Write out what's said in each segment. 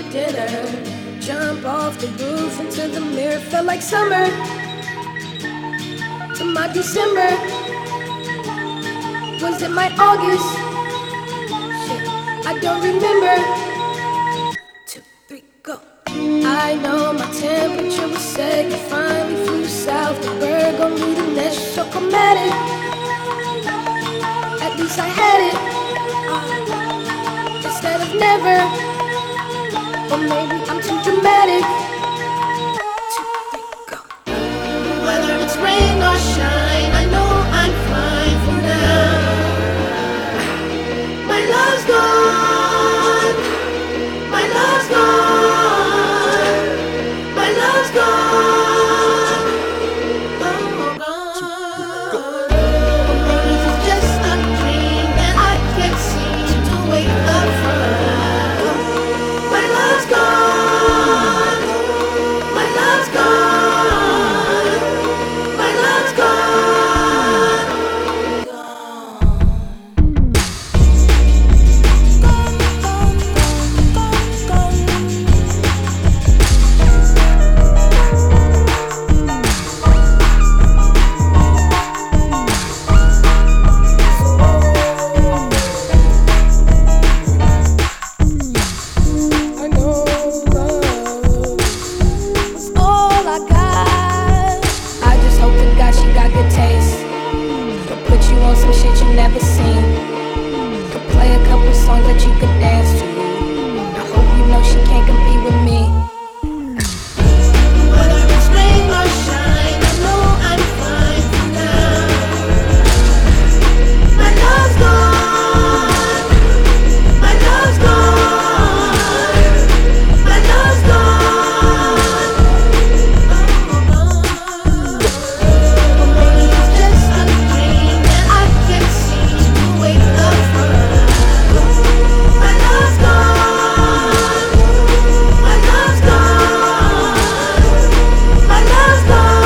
dinner. Jump off the roof into the mirror. Felt like summer to my December. Was it my August? Shit, I don't remember. 2, 3, go. I know my temperature was set. You finally flew south. The bird gon' leave the nest. Chocomatic. At least I had it. Instead of never. Or maybe I'm too dramatic. 2, 3, go. Whether it's rain or shine, I know I'm fine for now. My love's gone. My love's gone. My love's gone. Oh, gone. Or maybe it's just a dream that I can't seem to wake up from. My love's gone. My love's gone. My love's gone. I know love is all I got. I just hope to God she got good taste. Could put you on some shit you never seen. Could play a couple songs that you could dance to. I hope you know she can't compete with me. Whether it's rain or shine, I know I'm fine for now. My love's gone. My love's gone. My love's gone. Or maybe it's just a dream that I can't seem to wake up from. My love's gone. My love's gone. My love's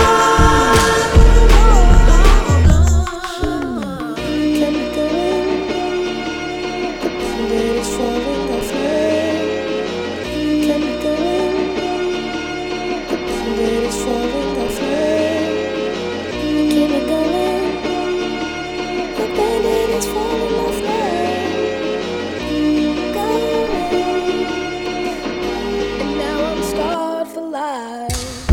gone. Can we go in? The bed is falling off now. Can we go in? The bed is falling off now. Can we go in? The bed is falling off now. Go in. And now I'm scarred for life.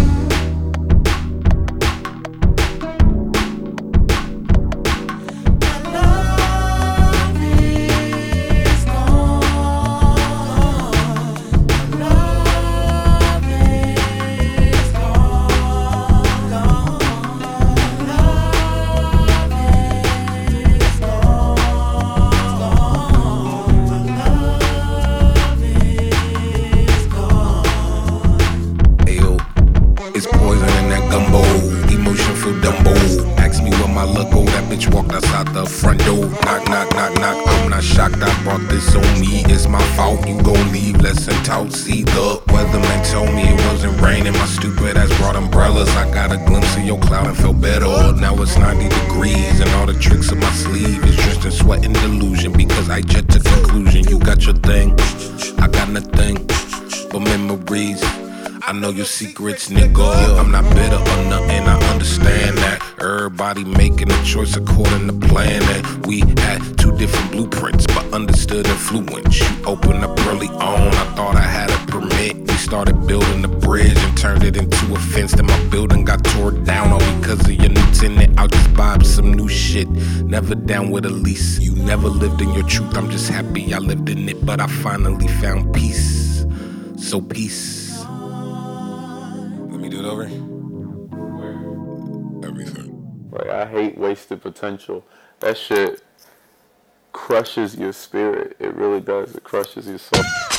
Ayo, it's poison in that gumbo. Emotion feel Dumbo. Ask me where my luck go. That bitch walked outside the front door. Knock, knock, knock, knock. I'm not shocked. I brought this on me. It's my fault. You gon' leave. Lesson taught. See, the weatherman told me it wasn't raining. My stupid ass brought umbrellas. I got a glimpse of your cloud and felt better. Now it's 90 degrees and all the tricks of my sleeve is drenched in sweat and delusion. Because I jet to conclusion. You got your thing. I got nothing but memories. I know your secrets, nigga. I'm not bitter or nothing, I understand that. Everybody making a choice according to plan. And we had two different blueprints, but understood influence. You opened up early on, I thought I had a permit. We started building the bridge and turned it into a fence. Then my building got tore down all because of your new tenant. I'll just buy up some new shit, never down with a lease. You never lived in your truth, I'm just happy I lived in it. But I finally found peace, so peace. Let me do it over. Everything. Like, I hate wasted potential. That shit crushes your spirit. It really does. It crushes your soul.